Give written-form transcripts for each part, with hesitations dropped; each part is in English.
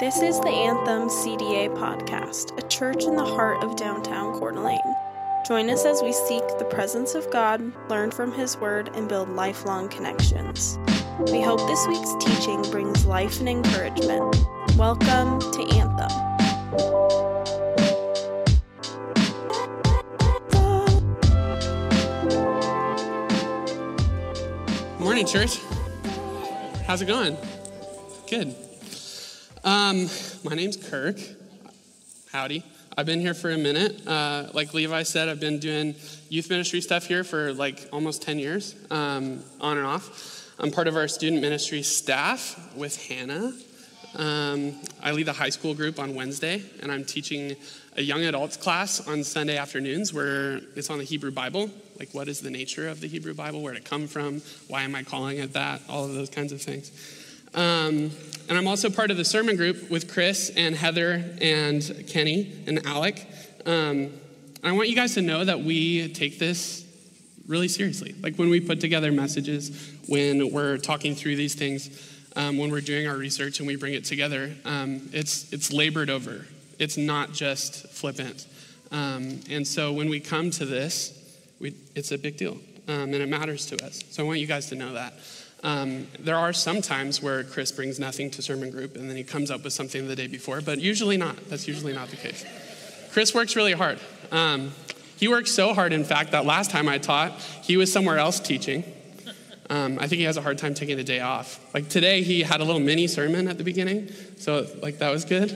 This is the Anthem CDA podcast, a church in the heart of downtown Coeur d'Alene. Join us as we seek the presence of God, learn from His Word, and build lifelong connections. We hope this week's teaching brings life and encouragement. Welcome to Anthem. Morning, church. How's it going? Good. My name's Kirk. Howdy. I've been here for a minute. Like Levi said, I've been doing youth ministry stuff here for like almost 10 years, on and off. I'm part of our student ministry staff with Hannah. I lead the high school group on Wednesday, and I'm teaching a young adults class on Sunday afternoons where it's on the Hebrew Bible. Like, what is the nature of the Hebrew Bible? Where did it come from? Why am I calling it that? All of those kinds of things. And I'm also part of the sermon group with Chris and Heather and Kenny and Alec. I want you guys to know that we take this really seriously. Like when we put together messages, when we're talking through these things, when we're doing our research and we bring it together, it's labored over. It's not just flippant. And so when we come to this, it's a big deal, and it matters to us. So I want you guys to know that. There are some times where Chris brings nothing to sermon group and then he comes up with something the day before, but usually not. That's usually not the case. Chris works really hard. He works so hard, in fact, that last time I taught, he was somewhere else teaching. I think he has a hard time taking a day off. Like today, he had a little mini sermon at the beginning, so like that was good.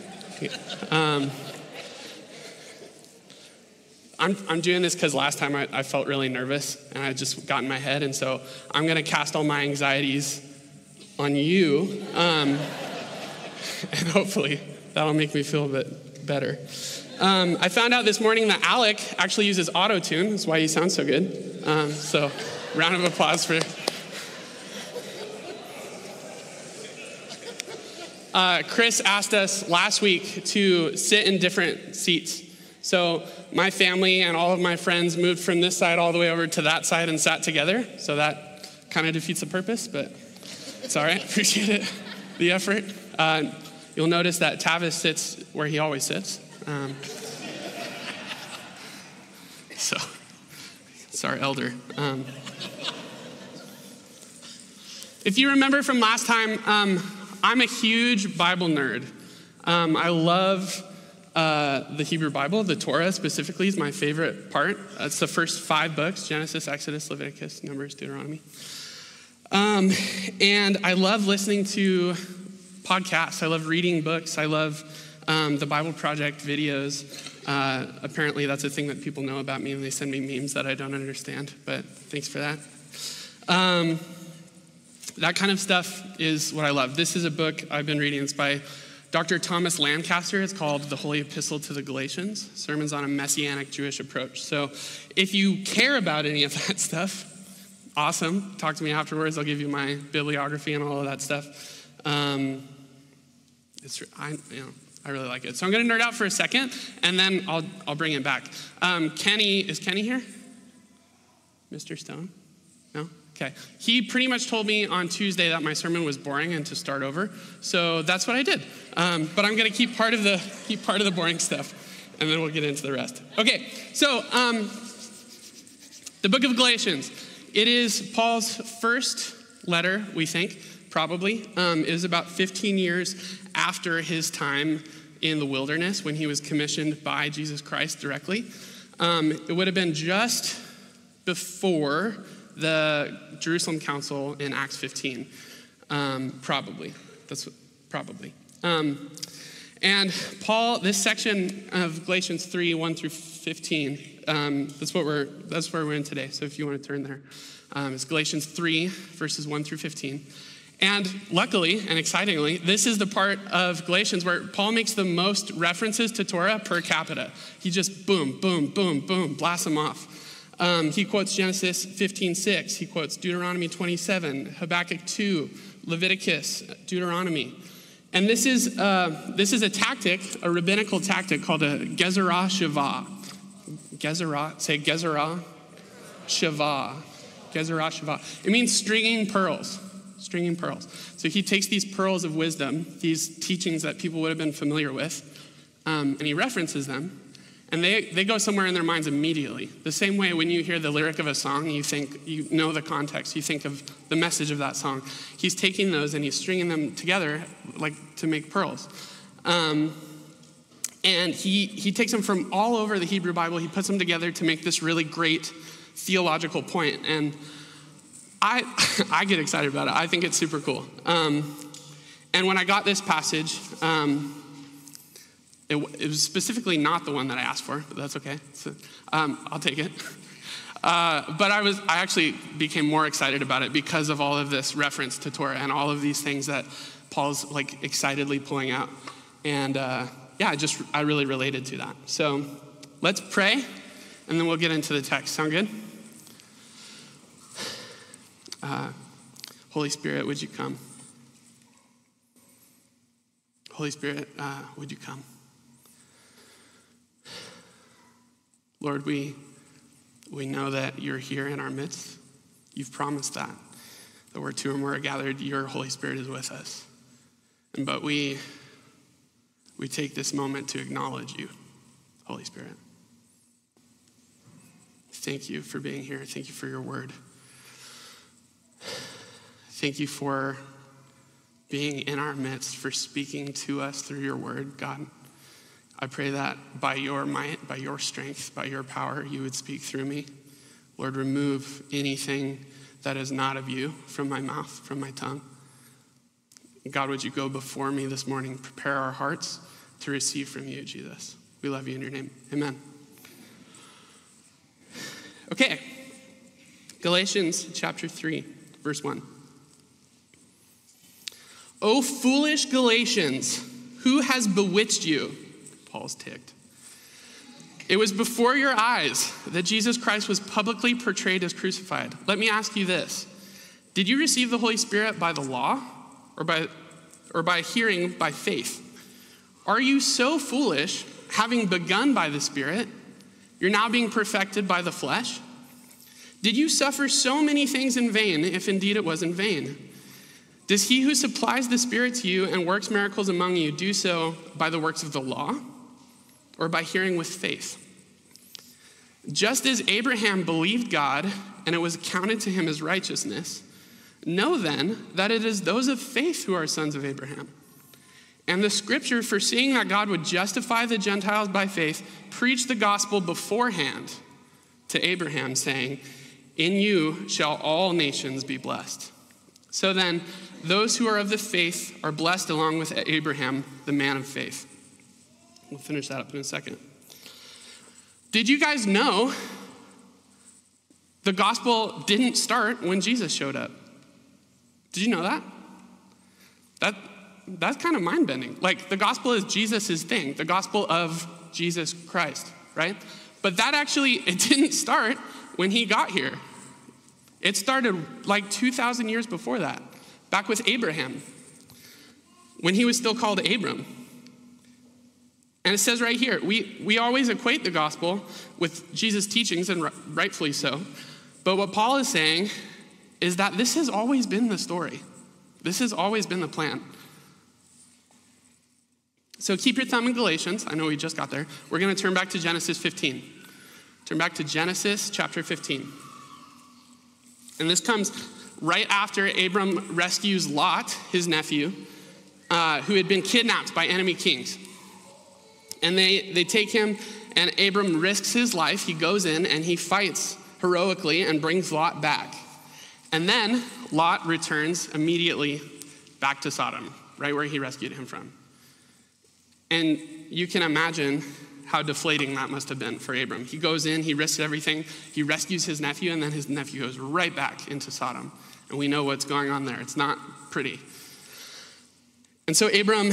I'm doing this because last time I felt really nervous and I just got in my head, and so I'm going to cast all my anxieties on you, and hopefully that'll make me feel a bit better. I found out this morning that Alec actually uses auto-tune. That's why he sounds so good. So round of applause for Chris asked us last week to sit in different seats. So my family and all of my friends moved from this side all the way over to that side and sat together. So that kind of defeats the purpose, but it's all right. Appreciate it, the effort. You'll notice that Tavis sits where he always sits. So it's our elder. If you remember from last time, I'm a huge Bible nerd. I love the Hebrew Bible. The Torah specifically is my favorite part. It's the first 5 books: Genesis, Exodus, Leviticus, Numbers, Deuteronomy. And I love listening to podcasts. I love reading books. I love the Bible Project videos. Apparently that's a thing that people know about me, and they send me memes that I don't understand, but thanks for that. That kind of stuff is what I love. This is a book I've been reading. It's by Dr. Thomas Lancaster. It's called The Holy Epistle to the Galatians, Sermons on a Messianic Jewish Approach. So if you care about any of that stuff, awesome. Talk to me afterwards. I'll give you my bibliography and all of that stuff. I really like it. So I'm going to nerd out for a second, and then I'll bring it back. Kenny, is Kenny here? Mr. Stone? No? Okay. He pretty much told me on Tuesday that my sermon was boring and to start over. So that's what I did. But I'm going to keep part of the boring stuff, and then we'll get into the rest. Okay. So the book of Galatians. It is Paul's first letter, we think, probably. It is about 15 years after his time in the wilderness when he was commissioned by Jesus Christ directly. It would have been just before the Jerusalem Council in Acts 15, probably. Probably. And Paul, this section of Galatians 3, 1 through 15, that's where we're in today. So if you want to turn there, it's Galatians 3, verses 1 through 15. And luckily and excitingly, this is the part of Galatians where Paul makes the most references to Torah per capita. He just boom, boom, boom, boom, blasts them off. He quotes Genesis 15:6. He quotes Deuteronomy 27, Habakkuk 2, Leviticus, Deuteronomy. And this is a tactic, a rabbinical tactic called a Gezerah Shavah. Gezerah, say Gezerah Shavah. Gezerah Shavah. It means stringing pearls. stringing pearls. So he takes these pearls of wisdom, these teachings that people would have been familiar with, and he references them, and they go somewhere in their minds immediately. The same way when you hear the lyric of a song, you know the context, you think of the message of that song. He's taking those and he's stringing them together like to make pearls. And he takes them from all over the Hebrew Bible, he puts them together to make this really great theological point. And I get excited about it. I think it's super cool. And when I got this passage, it was specifically not the one that I asked for, but that's okay. So, I'll take it. But I actually became more excited about it because of all of this reference to Torah and all of these things that Paul's like excitedly pulling out. And I really related to that. So let's pray, and then we'll get into the text. Sound good? Holy Spirit, would you come? Holy Spirit, would you come? Lord, we know that you're here in our midst. You've promised that where two or more are gathered, your Holy Spirit is with us. But we take this moment to acknowledge you, Holy Spirit. Thank you for being here. Thank you for your word. Thank you for being in our midst, for speaking to us through your word, God. I pray that by your might, by your strength, by your power, you would speak through me. Lord, remove anything that is not of you from my mouth, from my tongue. God, would you go before me this morning, prepare our hearts to receive from you, Jesus. We love you in your name. Amen. Okay, Galatians chapter 3, verse 1. O foolish Galatians, who has bewitched you? Paul's ticked. It was before your eyes that Jesus Christ was publicly portrayed as crucified. Let me ask you this. Did you receive the Holy Spirit by the law or by hearing by faith? Are you so foolish, having begun by the Spirit, you're now being perfected by the flesh? Did you suffer so many things in vain, if indeed it was in vain? Does he who supplies the Spirit to you and works miracles among you do so by the works of the law or by hearing with faith? Just as Abraham believed God and it was counted to him as righteousness, know then that it is those of faith who are sons of Abraham. And the scripture, foreseeing that God would justify the Gentiles by faith, preached the gospel beforehand to Abraham, saying, in you shall all nations be blessed. So then, those who are of the faith are blessed along with Abraham, the man of faith. We'll finish that up in a second. Did you guys know the gospel didn't start when Jesus showed up? Did you know that? That's kind of mind-bending. Like, the gospel is Jesus' thing, the gospel of Jesus Christ, right? But that actually, it didn't start when he got here. It started like 2,000 years before that, back with Abraham, when he was still called Abram. And it says right here, we always equate the gospel with Jesus' teachings, and rightfully so. But what Paul is saying is that this has always been the story. This has always been the plan. So keep your thumb in Galatians. I know we just got there. We're going to turn back to Genesis 15. Turn back to Genesis chapter 15. And this comes right after Abram rescues Lot, his nephew, who had been kidnapped by enemy kings. And they take him, and Abram risks his life. He goes in, and he fights heroically and brings Lot back. And then Lot returns immediately back to Sodom, right where he rescued him from. And you can imagine how deflating that must have been for Abram. He goes in, he risks everything, he rescues his nephew, and then his nephew goes right back into Sodom. And we know what's going on there. It's not pretty. And so Abram,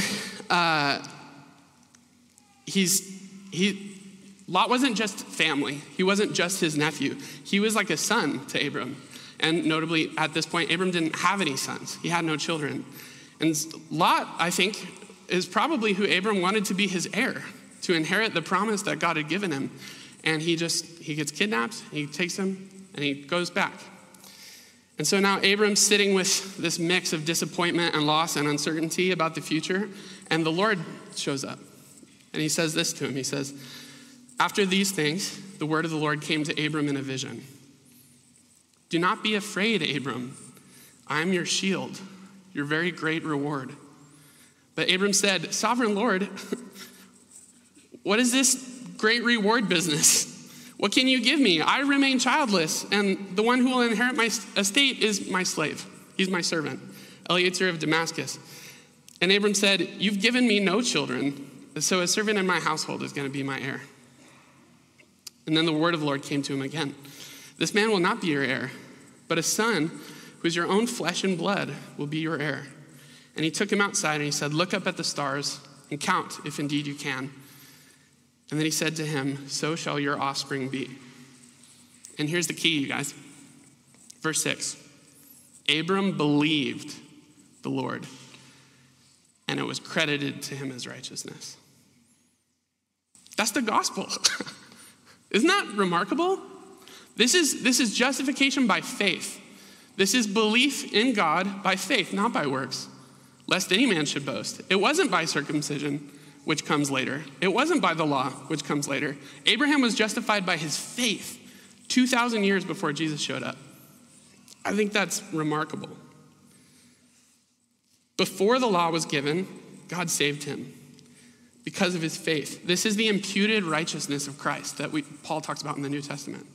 Lot wasn't just family. He wasn't just his nephew. He was like a son to Abram. And notably, at this point, Abram didn't have any sons. He had no children. And Lot, I think, is probably who Abram wanted to be his heir, to inherit the promise that God had given him. And he gets kidnapped, he takes him, and he goes back. And so now Abram's sitting with this mix of disappointment and loss and uncertainty about the future, and the Lord shows up. And he says this to him. He says, after these things, the word of the Lord came to Abram in a vision. Do not be afraid, Abram. I am your shield, your very great reward. But Abram said, Sovereign Lord, what is this great reward business? What can you give me? I remain childless, and the one who will inherit my estate is my slave. He's my servant, Eliezer of Damascus. And Abram said, you've given me no children, so a servant in my household is going to be my heir. And then the word of the Lord came to him again. This man will not be your heir, but a son who is your own flesh and blood will be your heir. And he took him outside and he said, look up at the stars and count if indeed you can. And then he said to him, so shall your offspring be. And here's the key, you guys. Verse 6. Abram believed the Lord, and it was credited to him as righteousness. That's the gospel. Isn't that remarkable? This is justification by faith. This is belief in God by faith, not by works, lest any man should boast. It wasn't by circumcision, which comes later. It wasn't by the law, which comes later. Abraham was justified by his faith 2,000 years before Jesus showed up. I think that's remarkable. Before the law was given, God saved him because of his faith. This is the imputed righteousness of Christ that Paul talks about in the New Testament.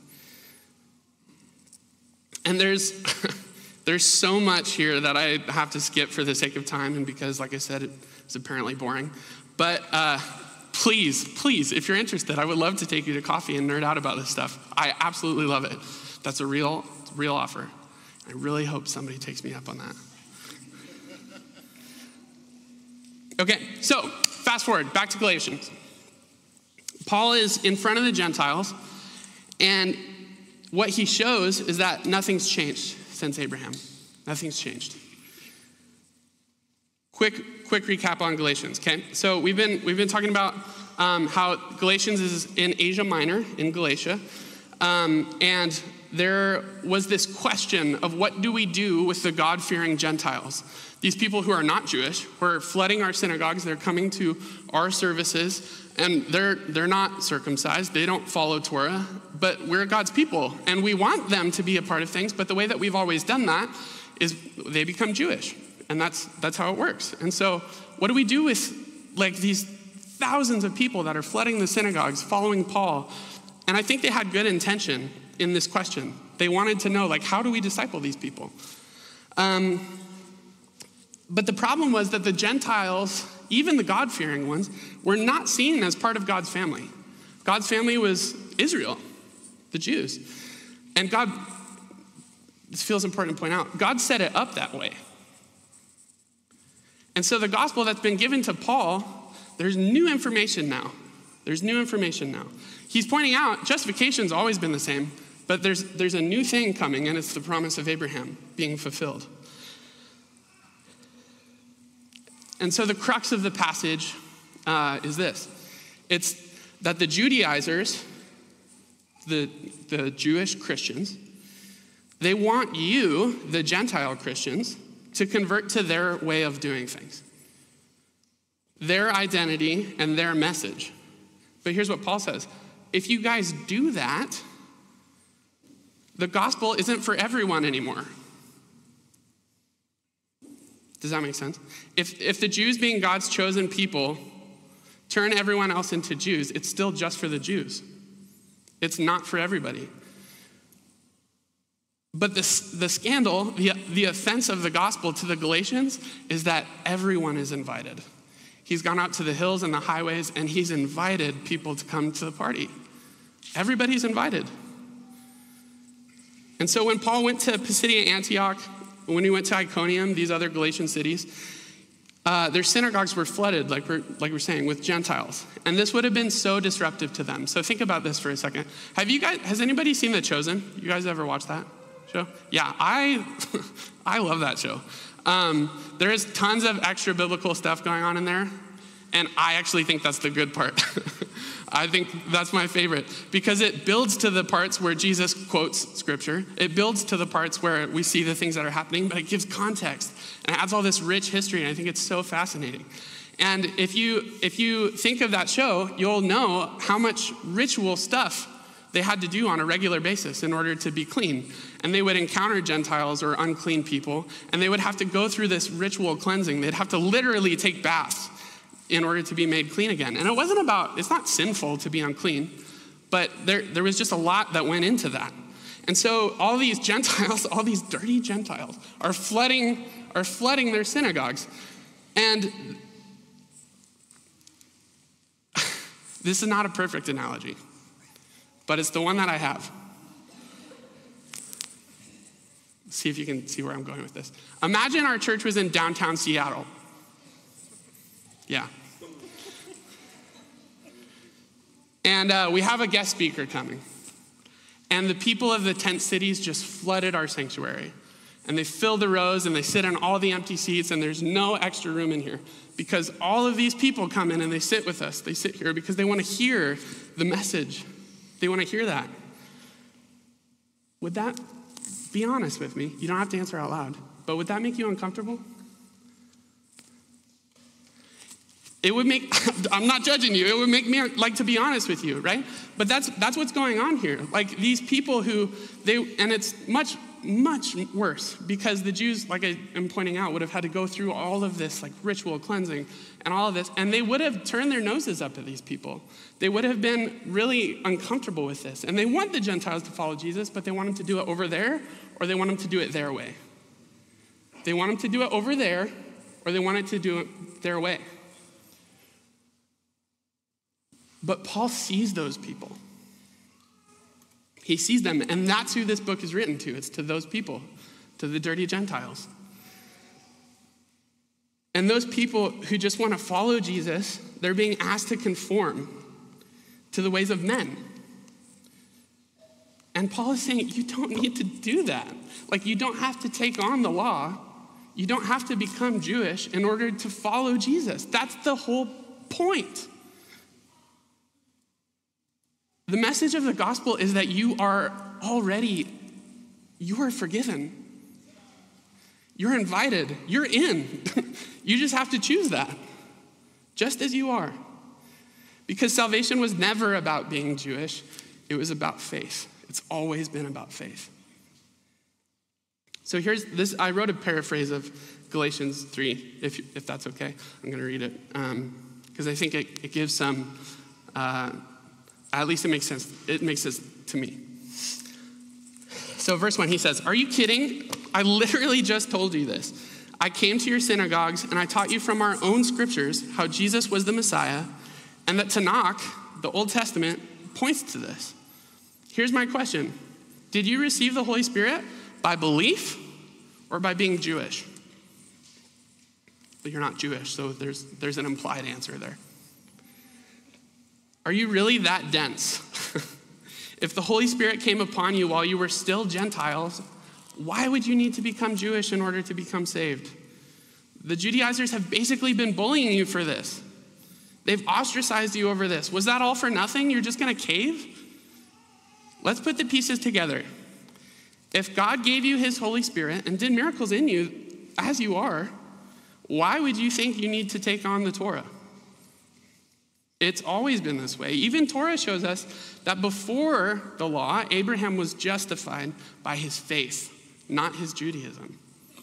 And there's so much here that I have to skip for the sake of time and because, like I said, it's apparently boring. But please, if you're interested, I would love to take you to coffee and nerd out about this stuff. I absolutely love it. That's a real offer. I really hope somebody takes me up on that. Okay, so fast forward, back to Galatians. Paul is in front of the Gentiles, and what he shows is that nothing's changed since Abraham. Nothing's changed. Quick recap on Galatians, okay? So we've been talking about how Galatians is in Asia Minor, in Galatia, and there was this question of what do we do with the God-fearing Gentiles? These people who are not Jewish, who are flooding our synagogues, they're coming to our services, and they're not circumcised, they don't follow Torah, but we're God's people, and we want them to be a part of things, but the way that we've always done that is they become Jewish, and that's how it works. And so what do we do with like these thousands of people that are flooding the synagogues, following Paul? And I think they had good intention in this question. They wanted to know, like, how do we disciple these people? But the problem was that the Gentiles, even the God-fearing ones, were not seen as part of God's family. God's family was Israel, the Jews. And God, this feels important to point out, God set it up that way. And so the gospel that's been given to Paul, there's new information now. He's pointing out justification's always been the same, but there's a new thing coming, and it's the promise of Abraham being fulfilled. And so the crux of the passage is this. It's that the Judaizers, the Jewish Christians, they want you, the Gentile Christians, to convert to their way of doing things, their identity and their message. But here's what Paul says. If you guys do that, the gospel isn't for everyone anymore. Does that make sense? If the Jews, being God's chosen people, turn everyone else into Jews, it's still just for the Jews. It's not for everybody. But the scandal, the offense of the gospel to the Galatians is that everyone is invited. He's gone out to the hills and the highways, and he's invited people to come to the party. Everybody's invited. And so when Paul went to Pisidia Antioch, when he went to Iconium, these other Galatian cities, their synagogues were flooded, like we're saying, with Gentiles. And this would have been so disruptive to them. So think about this for a second. Has anybody seen The Chosen? You guys ever watched that show? Yeah, I love that show. There is tons of extra biblical stuff going on in there, and I actually think that's the good part. I think that's my favorite because it builds to the parts where Jesus quotes scripture. It builds to the parts where we see the things that are happening, but it gives context and adds all this rich history, and I think it's so fascinating. And if you think of that show, you'll know how much ritual stuff they had to do on a regular basis in order to be clean. And they would encounter Gentiles or unclean people, and they would have to go through this ritual cleansing. They'd have to literally take baths in order to be made clean again. And it's not sinful to be unclean, but there was just a lot that went into that. And so all these Gentiles, all these dirty Gentiles, are flooding their synagogues. And this is not a perfect analogy, but it's the one that I have. See if you can see where I'm going with this. Imagine our church was in downtown Seattle. Yeah. And we have a guest speaker coming. And the people of the tent cities just flooded our sanctuary. And they fill the rows and they sit in all the empty seats, and there's no extra room in here because all of these people come in and they sit with us. They sit here because they want to hear the message. They want to hear that. Would that, be honest with me, you don't have to answer out loud, but would that make you uncomfortable? It would make, I'm not judging you, it would make me like to be honest with you, right? But that's what's going on here. Like these people and it's much, much worse because the Jews, like I am pointing out, would have had to go through all of this like ritual cleansing and all of this, and they would have turned their noses up at these people. They would have been really uncomfortable with this. And they want the Gentiles to follow Jesus, but they want them to do it over there, or they want them to do it their way. They want them to do it over there, or they want it to do it their way. But Paul sees those people. He sees them, and that's who this book is written to. It's to those people, to the dirty Gentiles. And those people who just want to follow Jesus, they're being asked to conform to the ways of men. And Paul is saying, you don't need to do that. Like, you don't have to take on the law. You don't have to become Jewish in order to follow Jesus. That's the whole point. The message of the gospel is that you are forgiven. You're invited. You're in. You just have to choose that, just as you are. Because salvation was never about being Jewish. It was about faith. It's always been about faith. So here's this. I wrote a paraphrase of Galatians 3, if that's okay. I'm going to read it because I think it gives some... at least it makes sense. It makes sense to me. So verse 1, he says, "Are you kidding? I literally just told you this. I came to your synagogues and I taught you from our own scriptures how Jesus was the Messiah and that Tanakh, the Old Testament, points to this. Here's my question. Did you receive the Holy Spirit by belief or by being Jewish?" But you're not Jewish, so there's an implied answer there. Are you really that dense? If the Holy Spirit came upon you while you were still Gentiles, why would you need to become Jewish in order to become saved? The Judaizers have basically been bullying you for this. They've ostracized you over this. Was that all for nothing? You're just going to cave? Let's put the pieces together. If God gave you his Holy Spirit and did miracles in you as you are, why would you think you need to take on the Torah? It's always been this way. Even Torah shows us that before the law, Abraham was justified by his faith, not his Judaism.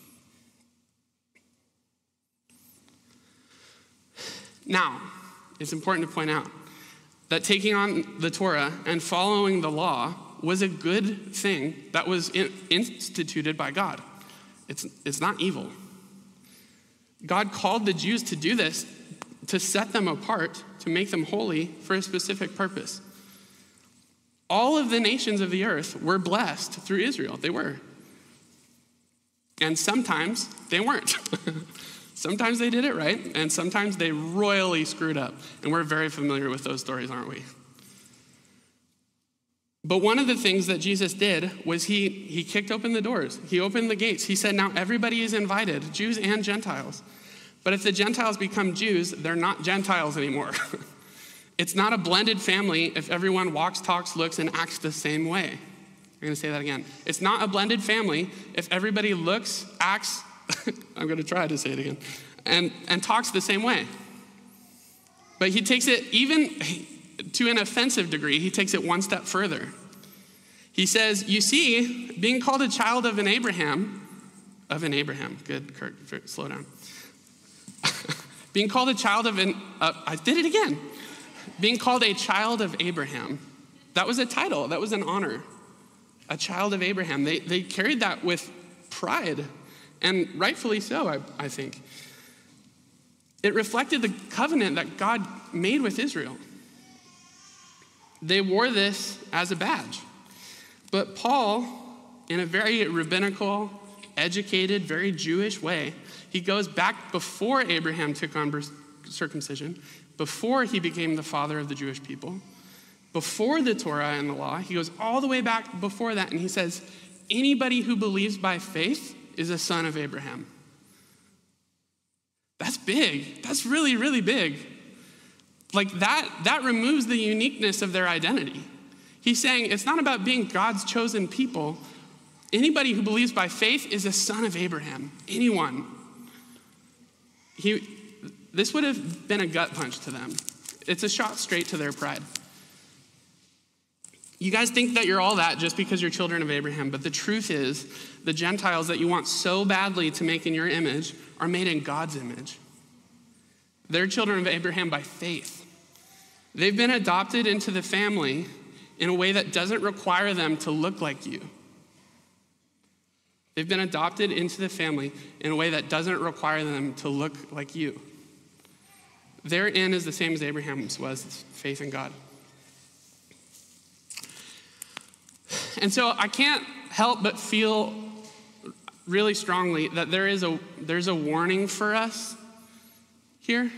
Now, it's important to point out that taking on the Torah and following the law was a good thing that was instituted by God. It's not evil. God called the Jews to do this, to set them apart, to make them holy for a specific purpose. All of the nations of the earth were blessed through Israel. They were. And sometimes they weren't. Sometimes they did it right, and sometimes they royally screwed up. And we're very familiar with those stories, aren't we? But one of the things that Jesus did was he kicked open the doors. He opened the gates. He said, now everybody is invited, Jews and Gentiles. But if the Gentiles become Jews, they're not Gentiles anymore. It's not a blended family if everyone walks, talks, looks, and acts the same way. I'm going to say that again. It's not a blended family if everybody looks, acts, I'm going to try to say it again, and talks the same way. But he takes it even to an offensive degree. He takes it one step further. He says, you see, being called a child of an Abraham, good, Kurt, slow down. Being called a child of I did it again. Being called a child of Abraham, that was a title, that was an honor. A child of Abraham. They carried that with pride, and rightfully so, I think. It reflected the covenant that God made with Israel. They wore this as a badge. But Paul, in a very rabbinical, educated, very Jewish way, he goes back before Abraham took on circumcision, before he became the father of the Jewish people, before the Torah and the law. He goes all the way back before that, and he says, anybody who believes by faith is a son of Abraham. That's big. That's really, really big. Like that removes the uniqueness of their identity. He's saying it's not about being God's chosen people. Anybody who believes by faith is a son of Abraham. Anyone. This would have been a gut punch to them. It's a shot straight to their pride. You guys think that you're all that just because you're children of Abraham, but the truth is the Gentiles that you want so badly to make in your image are made in God's image. They're children of Abraham by faith. They've been adopted into the family in a way that doesn't require them to look like you. They've been adopted into the family in a way that doesn't require them to look like you. Their in is the same as Abraham's was, faith in God. And so I can't help but feel really strongly that there's a warning for us here.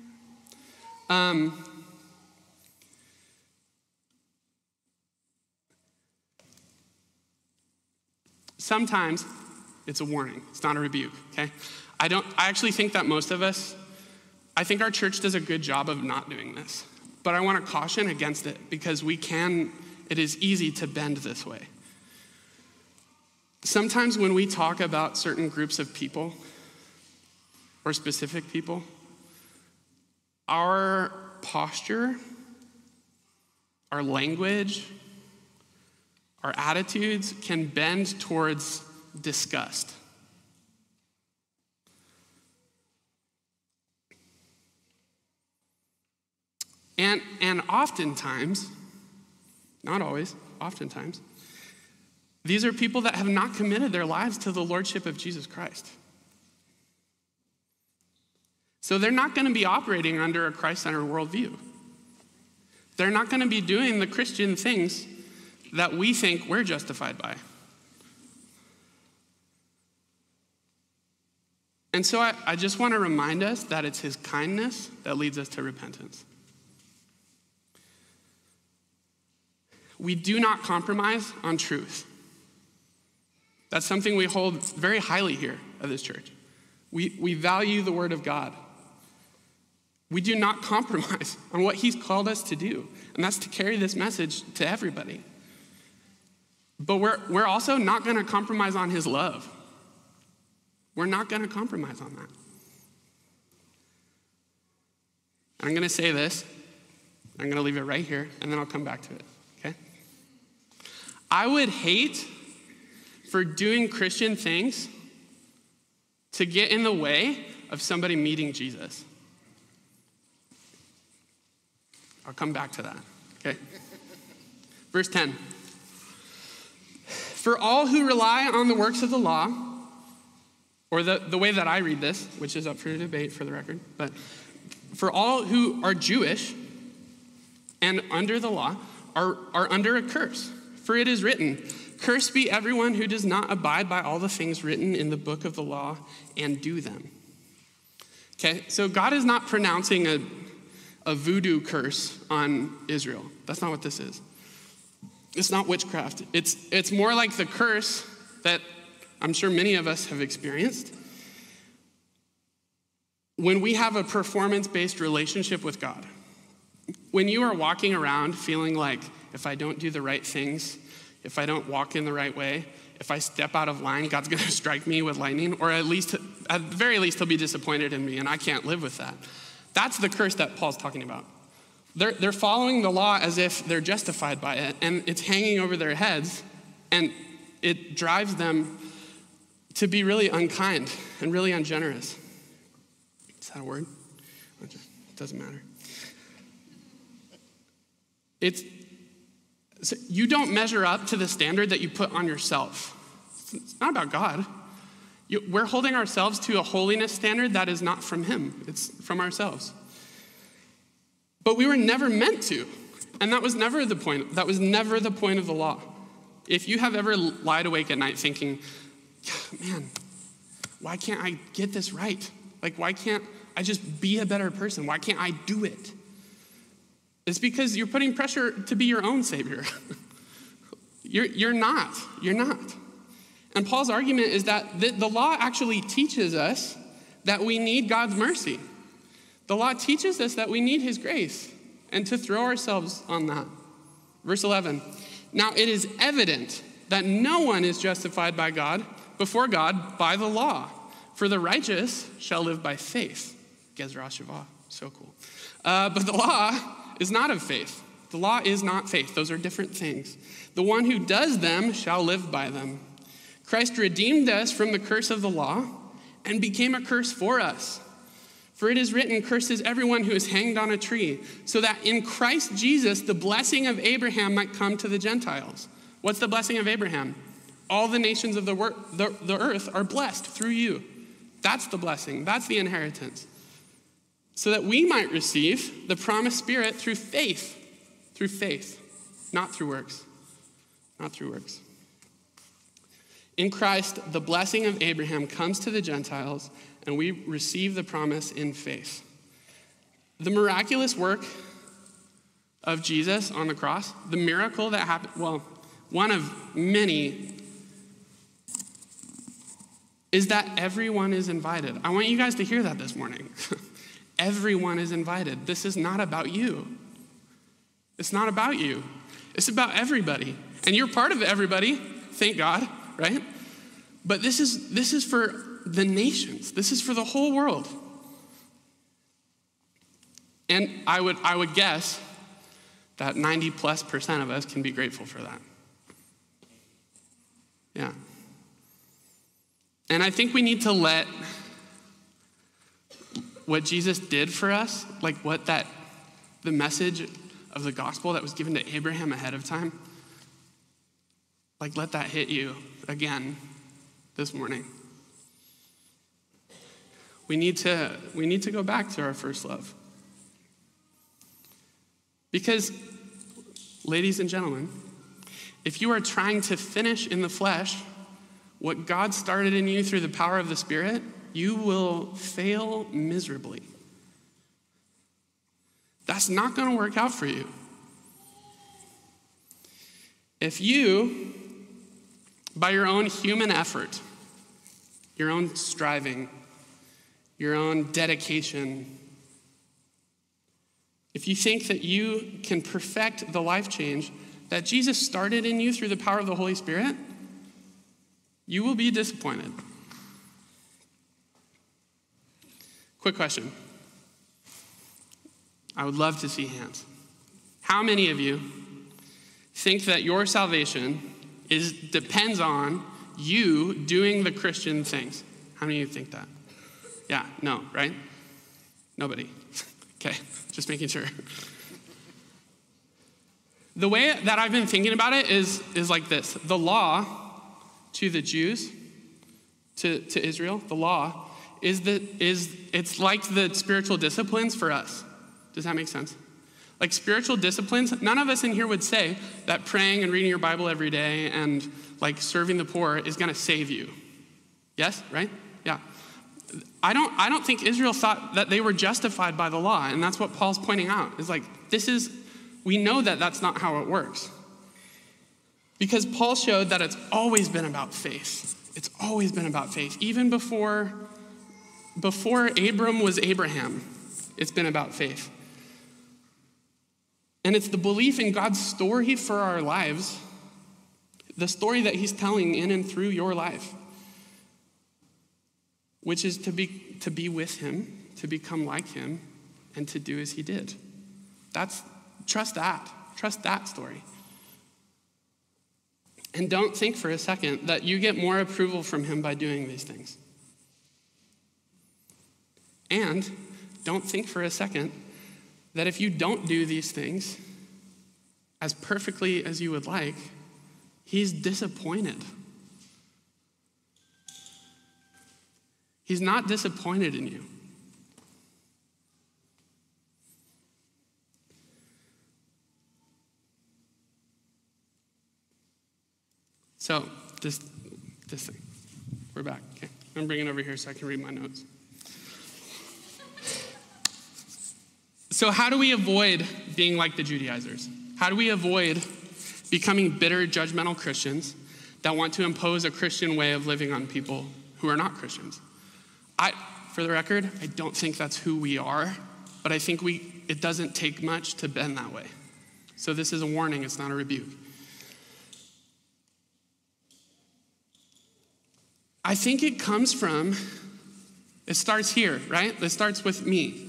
Sometimes it's a warning. It's not a rebuke, okay? I actually think that most of us, I think our church does a good job of not doing this. But I want to caution against it because it is easy to bend this way. Sometimes when we talk about certain groups of people or specific people, our posture, our language, our attitudes can bend towards disgust. And oftentimes, not always, oftentimes, these are people that have not committed their lives to the lordship of Jesus Christ. So they're not going to be operating under a Christ-centered worldview. They're not going to be doing the Christian things that we think we're justified by. And so I just want to remind us that it's his kindness that leads us to repentance. We do not compromise on truth. That's something we hold very highly here at this church. We value the word of God. We do not compromise on what he's called us to do, and that's to carry this message to everybody. But we're also not going to compromise on his love. We're not going to compromise on that. I'm going to say this. I'm going to leave it right here, and then I'll come back to it, okay? I would hate for doing Christian things to get in the way of somebody meeting Jesus. I'll come back to that, okay? Verse 10. For all who rely on the works of the law, or the way that I read this, which is up for debate for the record, but for all who are Jewish and under the law are under a curse. For it is written, cursed be everyone who does not abide by all the things written in the book of the law and do them. Okay, so God is not pronouncing a voodoo curse on Israel. That's not what this is. It's not witchcraft. It's more like the curse that I'm sure many of us have experienced when we have a performance-based relationship with God. When you are walking around feeling like, if I don't do the right things, if I don't walk in the right way, if I step out of line, God's going to strike me with lightning, or at the very least, he'll be disappointed in me, and I can't live with that. That's the curse that Paul's talking about. They're following the law as if they're justified by it, and it's hanging over their heads, and it drives them to be really unkind and really ungenerous. Is that a word? It doesn't matter. So you don't measure up to the standard that you put on yourself. It's not about God. We're holding ourselves to a holiness standard that is not from him. It's from ourselves. But we were never meant to. And that was never the point. That was never the point of the law. If you have ever lied awake at night thinking, man, why can't I get this right? Like, why can't I just be a better person? Why can't I do it? It's because you're putting pressure to be your own savior. You're not. And Paul's argument is that the law actually teaches us that we need God's mercy. The law teaches us that we need his grace and to throw ourselves on that. Verse 11, now it is evident that no one is justified by God, before God, by the law. For the righteous shall live by faith. Gezrah Shavah, so cool. But the law is not of faith. The law is not faith. Those are different things. The one who does them shall live by them. Christ redeemed us from the curse of the law and became a curse for us. For it is written, cursed is everyone who is hanged on a tree, so that in Christ Jesus the blessing of Abraham might come to the Gentiles. What's the blessing of Abraham? All the nations of the earth are blessed through you. That's the blessing. That's the inheritance. So that we might receive the promised Spirit through faith, not through works. In Christ, the blessing of Abraham comes to the Gentiles, and we receive the promise in faith. The miraculous work of Jesus on the cross, the miracle that happened, well, one of many, is that everyone is invited. I want you guys to hear that this morning. Everyone is invited. This is not about you. It's not about you. It's about everybody. And you're part of everybody, thank God, right? But this is for the nations. This is for the whole world. And I would guess that 90+% of us can be grateful for that. Yeah. And I think we need to let what Jesus did for us, like the message of the gospel that was given to Abraham ahead of time, like let that hit you again this morning. We need to go back to our first love. Because, ladies and gentlemen, if you are trying to finish in the flesh what God started in you through the power of the Spirit, you will fail miserably. That's not going to work out for you. If you, by your own human effort, your own striving, your own dedication, if you think that you can perfect the life change that Jesus started in you through the power of the Holy Spirit, you will be disappointed. Quick question. I would love to see hands. How many of you think that your salvation depends on you doing the Christian things? How many of you think that? Yeah, no, right? Nobody. Okay, just making sure. The way that I've been thinking about it is like this. The law to the Jews, to Israel, the law it's like the spiritual disciplines for us. Does that make sense? Like spiritual disciplines, none of us in here would say that praying and reading your Bible every day and like serving the poor is going to save you. Yes, right? Yeah. I don't think Israel thought that they were justified by the law, and that's what Paul's pointing out. Is like, we know that that's not how it works. Because Paul showed that it's always been about faith. It's always been about faith. Even before Abram was Abraham, it's been about faith. And it's the belief in God's story for our lives, the story that he's telling in and through your life, which is to be with him, to become like him, and to do as he did. Trust that story. And don't think for a second that you get more approval from him by doing these things. And don't think for a second that if you don't do these things as perfectly as you would like, he's disappointed. He's not disappointed in you. So, this thing. We're back. Okay. I'm bringing it over here so I can read my notes. So how do we avoid being like the Judaizers? How do we avoid becoming bitter, judgmental Christians that want to impose a Christian way of living on people who are not Christians? For the record, I don't think that's who we are, but I think it doesn't take much to bend that way. So this is a warning, it's not a rebuke. I think it starts here, right? It starts with me.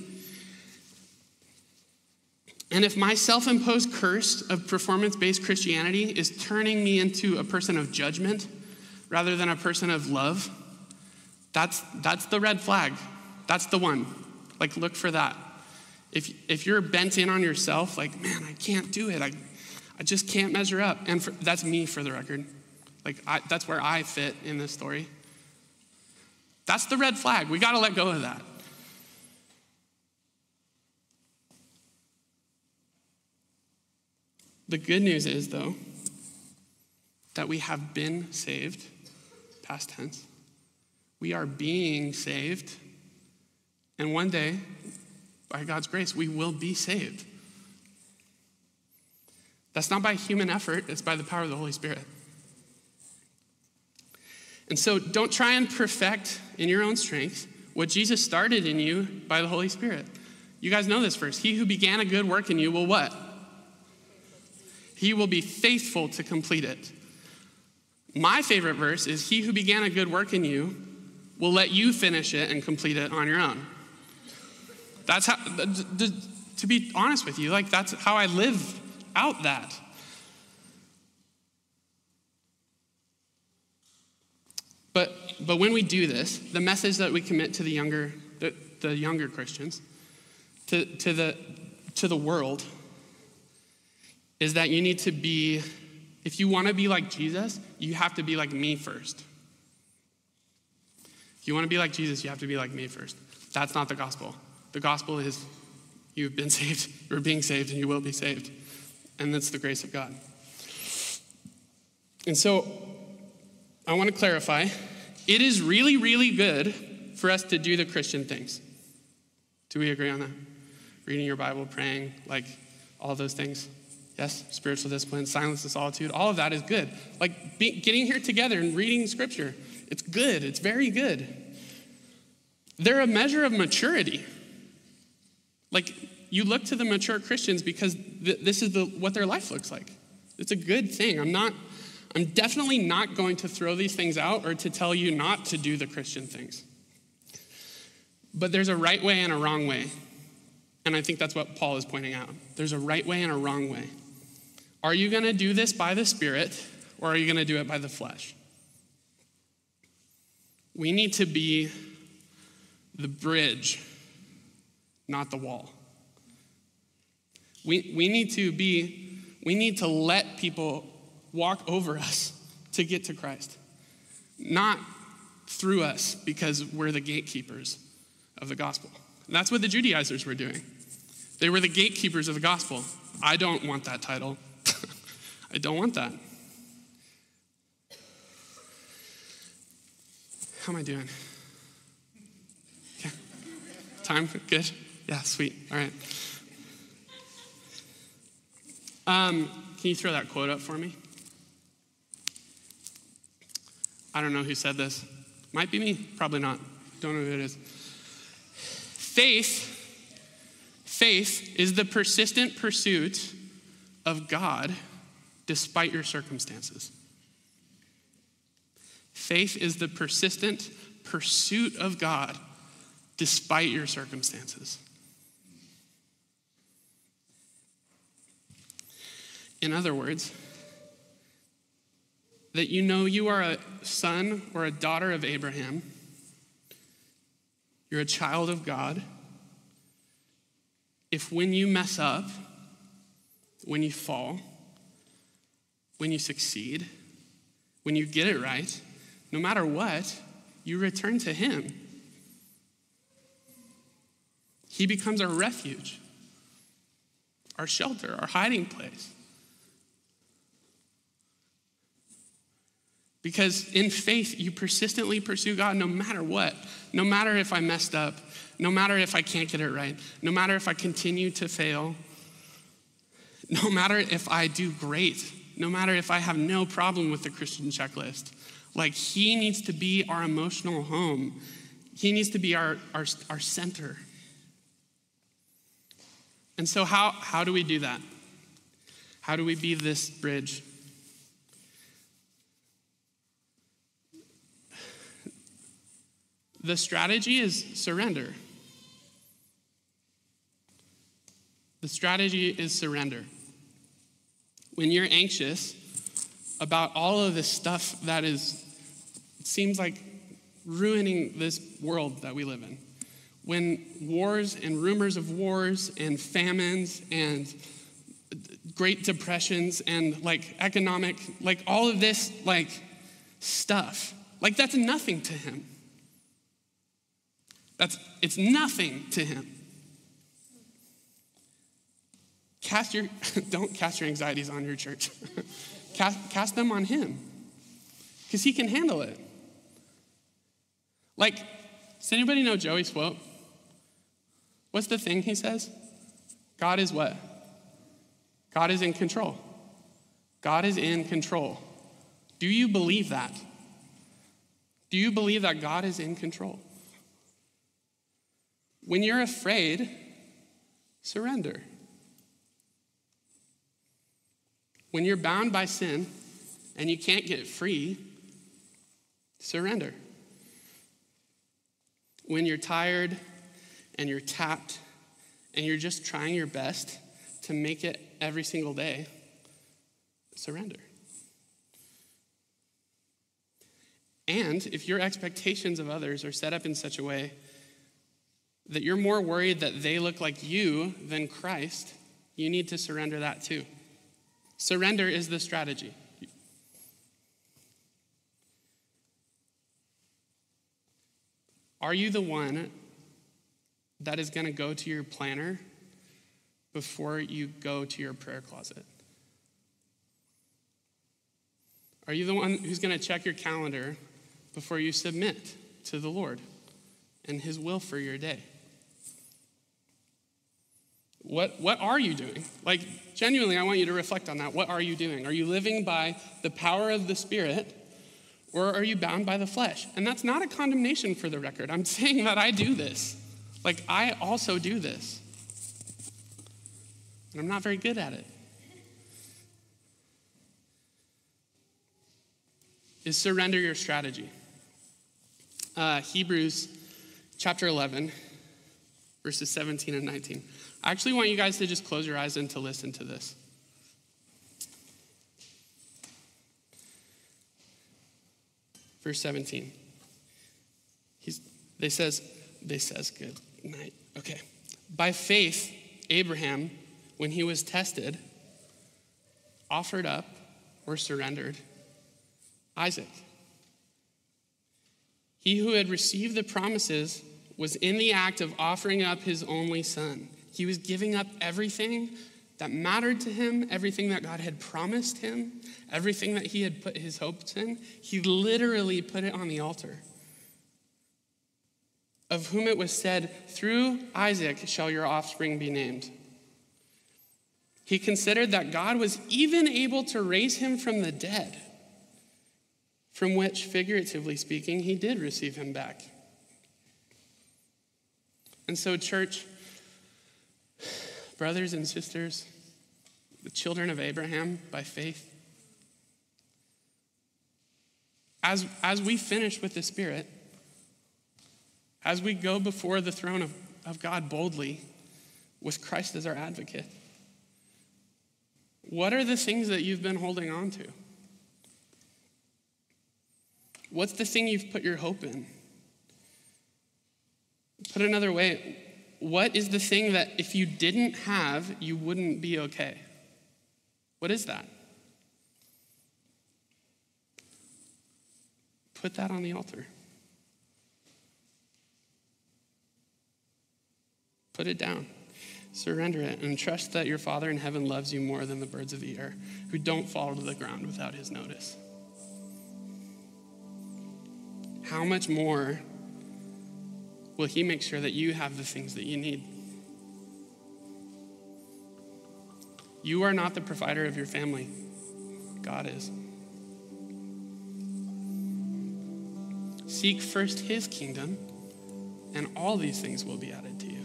And if my self-imposed curse of performance-based Christianity is turning me into a person of judgment rather than a person of love, that's the red flag. That's the one. Like, look for that. If you're bent in on yourself, like, man, I can't do it. I just can't measure up. And that's me, for the record. Like, that's where I fit in this story. That's the red flag. We got to let go of that. The good news is, though, that we have been saved, past tense. We are being saved. And one day, by God's grace, we will be saved. That's not by human effort, it's by the power of the Holy Spirit. And so don't try and perfect in your own strength what Jesus started in you by the Holy Spirit. You guys know this verse. He who began a good work in you will what? He will be faithful to complete it. My favorite verse is, he who began a good work in you will let you finish it and complete it on your own. That's how, to be honest with you, like, that's how I live out that. But when we do this, the message that we commit to the younger Christians, to the world, is that you need to be, if you want to be like Jesus, you have to be like me first. If you want to be like Jesus, you have to be like me first. That's not the gospel. The gospel is, you've been saved, you're being saved, and you will be saved. And that's the grace of God. And so, I want to clarify, it is really, really good for us to do the Christian things. Do we agree on that? Reading your Bible, praying, like all those things. Yes, spiritual discipline, silence and solitude, all of that is good. Like getting here together and reading scripture, it's good, it's very good. They're a measure of maturity. Like, you look to the mature Christians because this is what their life looks like. It's a good thing. I'm definitely not going to throw these things out or to tell you not to do the Christian things. But there's a right way and a wrong way. And I think that's what Paul is pointing out. There's a right way and a wrong way. Are you going to do this by the Spirit, or are you going to do it by the flesh? We need to be the bridge, not the wall. We need to let people walk over us to get to Christ, not through us because we're the gatekeepers of the gospel. And that's what the Judaizers were doing. They were the gatekeepers of the gospel. I don't want that title. I don't want that. How am I doing? Okay. Time? Good? Yeah, sweet. All right. Can you throw that quote up for me? I don't know who said this. Might be me, probably not. Don't know who it is. Faith is the persistent pursuit of God despite your circumstances. Faith is the persistent pursuit of God despite your circumstances. In other words, that you know you are a son or a daughter of Abraham. You're a child of God. If when you mess up, when you fall, when you succeed, when you get it right, no matter what, you return to him. He becomes our refuge, our shelter, our hiding place. Because in faith, you persistently pursue God no matter what. No matter if I messed up, no matter if I can't get it right, no matter if I continue to fail, no matter if I do great, no matter if I have no problem with the Christian checklist. Like, he needs to be our emotional home. He needs to be our center. And so how do we do that? How do we be this bridge? The strategy is surrender. The strategy is surrender. When you're anxious about all of this stuff that it seems like ruining this world that we live in, when wars and rumors of wars and famines and great depressions and like economic, like all of this like stuff, like that's nothing to him. It's nothing to him. Don't cast your anxieties on your church. Cast them on him, because he can handle it. Like, does anybody know Joey Swope? What's the thing he says? God is what? God is in control. God is in control. Do you believe that? Do you believe that God is in control? When you're afraid, surrender. When you're bound by sin and you can't get free, surrender. When you're tired and you're tapped and you're just trying your best to make it every single day, surrender. And if your expectations of others are set up in such a way that you're more worried that they look like you than Christ, you need to surrender that too. Surrender is the strategy. Are you the one that is going to go to your planner before you go to your prayer closet? Are you the one who's going to check your calendar before you submit to the Lord and his will for your day? What are you doing? Like, genuinely, I want you to reflect on that. What are you doing? Are you living by the power of the Spirit, or are you bound by the flesh? And that's not a condemnation, for the record. I'm saying that I do this. Like, I also do this. And I'm not very good at it. Is surrender your strategy? Hebrews chapter 11, verses 17 and 19. I actually want you guys to just close your eyes and to listen to this. Verse 17. They says, good night. Okay. By faith, Abraham, when he was tested, offered up or surrendered Isaac. He who had received the promises was in the act of offering up his only son. He was giving up everything that mattered to him, everything that God had promised him, everything that he had put his hopes in. He literally put it on the altar. Of whom it was said, through Isaac shall your offspring be named. He considered that God was even able to raise him from the dead, from which, figuratively speaking, he did receive him back. And so, church, brothers and sisters, the children of Abraham by faith. As we finish with the Spirit, as we go before the throne of God boldly with Christ as our advocate, what are the things that you've been holding on to? What's the thing you've put your hope in? Put another way, what is the thing that if you didn't have, you wouldn't be okay? What is that? Put that on the altar. Put it down. Surrender it and trust that your Father in heaven loves you more than the birds of the air who don't fall to the ground without his notice. How much more will he make sure that you have the things that you need? You are not the provider of your family. God is. Seek first his kingdom, and all these things will be added to you.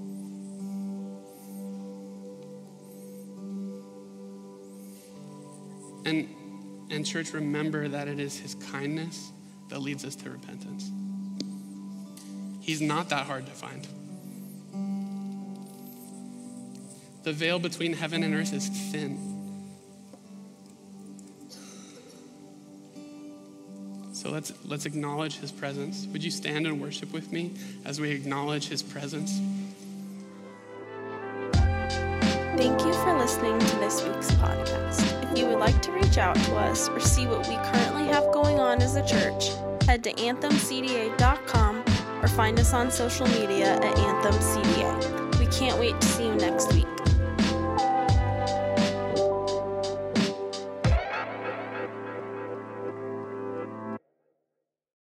And church, remember that it is his kindness that leads us to repentance. He's not that hard to find. The veil between heaven and earth is thin. So let's acknowledge his presence. Would you stand and worship with me as we acknowledge his presence? Thank you for listening to this week's podcast. If you would like to reach out to us or see what we currently have going on as a church, head to anthemcda.com or find us on social media at anthemcda. We can't wait to see you next week.